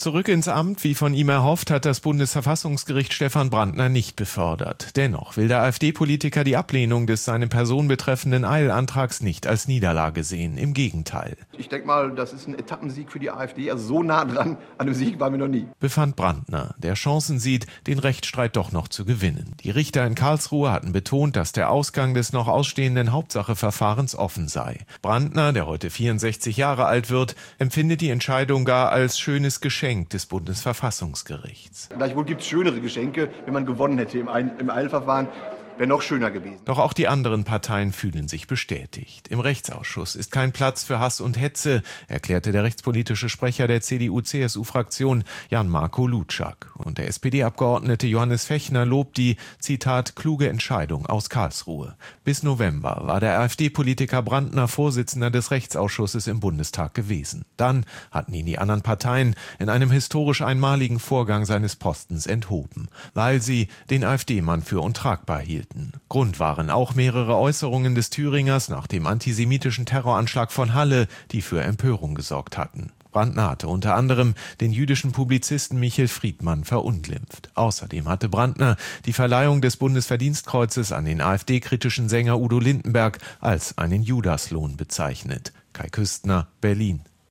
Zurück ins Amt, wie von ihm erhofft, hat das Bundesverfassungsgericht Stephan Brandner nicht befördert. Dennoch will der AfD-Politiker die Ablehnung des seine Person betreffenden Eilantrags nicht als Niederlage sehen. Im Gegenteil. Ich denke mal, das ist ein Etappensieg für die AfD. Also so nah dran an dem Sieg waren wir noch nie. Befand Brandner, der Chancen sieht, den Rechtsstreit doch noch zu gewinnen. Die Richter in Karlsruhe hatten betont, dass der Ausgang des noch ausstehenden Hauptsacheverfahrens offen sei. Brandner, der heute 64 Jahre alt wird, empfindet die Entscheidung gar als schönes Geschenk des Bundesverfassungsgerichts. Gleichwohl gibt es schönere Geschenke, wenn man gewonnen hätte im Eilverfahren. Wäre noch schöner gewesen. Doch auch die anderen Parteien fühlen sich bestätigt. Im Rechtsausschuss ist kein Platz für Hass und Hetze, erklärte der rechtspolitische Sprecher der CDU-CSU-Fraktion Jan-Marco Lutschak. Und der SPD-Abgeordnete Johannes Fechner lobt die, Zitat, kluge Entscheidung aus Karlsruhe. Bis November war der AfD-Politiker Brandner Vorsitzender des Rechtsausschusses im Bundestag gewesen. Dann hatten ihn die anderen Parteien in einem historisch einmaligen Vorgang seines Postens enthoben, weil sie den AfD-Mann für untragbar hielten. Grund waren auch mehrere Äußerungen des Thüringers nach dem antisemitischen Terroranschlag von Halle, die für Empörung gesorgt hatten. Brandner hatte unter anderem den jüdischen Publizisten Michel Friedmann verunglimpft. Außerdem hatte Brandner die Verleihung des Bundesverdienstkreuzes an den AfD-kritischen Sänger Udo Lindenberg als einen Judaslohn bezeichnet. Kai Küstner, Berlin.